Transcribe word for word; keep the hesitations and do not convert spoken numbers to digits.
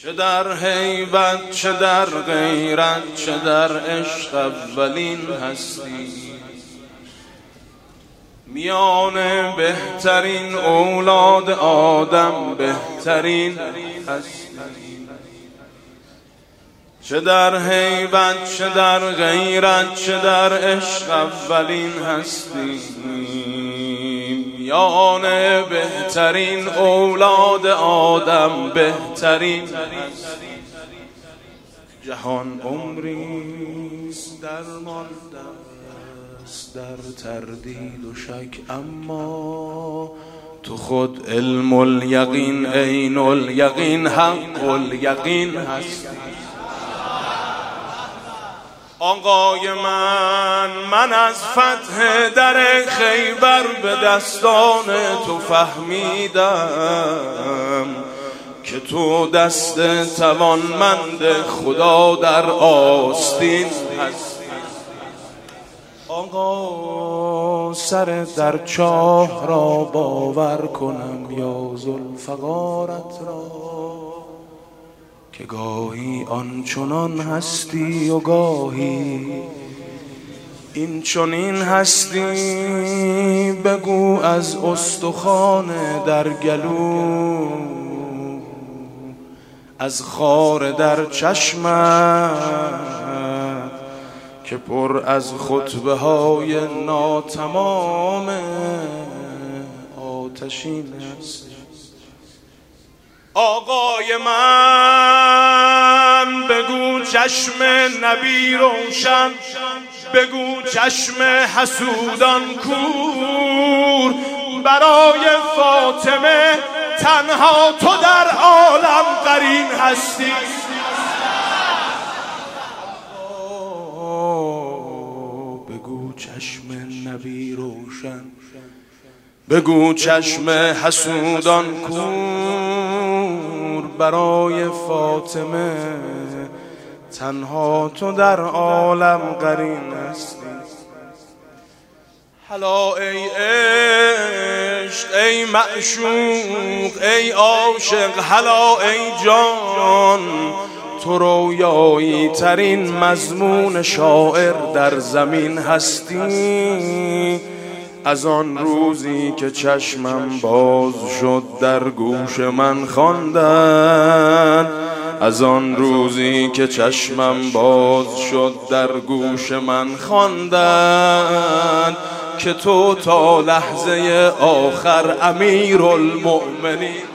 چه در هیبت چه در غیرت چه در عشق اولین هستی، میان بهترین اولاد آدم بهترین هستی. چه در هیبت چه در غیرت چه در عشق اولین هستی، میان بهترین اولاد آدم بهترین هستی. جهان عمریست در ماندن در تردید و شک، اما تو خود علم الیقین عین الیقین حق الیقین هستی. آقای من من از فتح در خیبر به دستان تو فهمیدم که تو دست توانمند خدا در آستین هستی. آقا سر در چاه را باور کنم یا ذوالفقارت را، که گاهی آنچنان هستی و گاهی این چنین هستی. بگو از استخوان در گلو، از خار در چشمت که پر از خطبه های ناتمام آتشین است. آقای من بگو چشم نبی روشن، بگو چشم حسودان کور، برای فاطمه تنها تو در عالم قرین هستی. بگو چشم نبی روشن، بگو چشم حسودان کور، برای فاطمه تنها تو در عالم قرین هستی. هلا ای عشق ای معشوق ای عاشق، هلا ای جان، تو رویایی ترین مضمون شاعر در زمین هستی. از آن روزی که چشمم باز شد در گوش من خواندن، از آن روزی که چشمم باز شد در گوش من خواندن که تو تا لحظه آخر امیرالمؤمنین